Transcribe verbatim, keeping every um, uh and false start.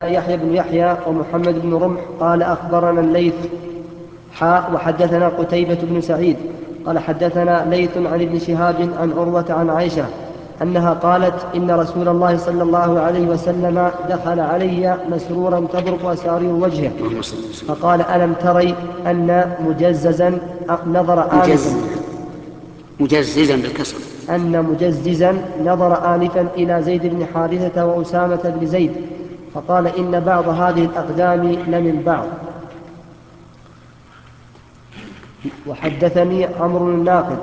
يحيى بن يحيى ومحمد بن رمح قال أخبرنا الليث حاء وحدثنا قتيبة بن سعيد قال حدثنا ليث عن ابن شهاب عن عروة عن عائشة أنها قالت إن رسول الله صلى الله عليه وسلم دخل علي مسرورا تبرق أسارير وجهه فقال ألم تري أن مجززا نظر آنفا مجززا بالكسر أن مجززا نظر آنفا إلى زيد بن حارثة وأسامة بن زيد فقال إن بعض هذه الأقدام لمن بعض. وحدثني عمرو الناقد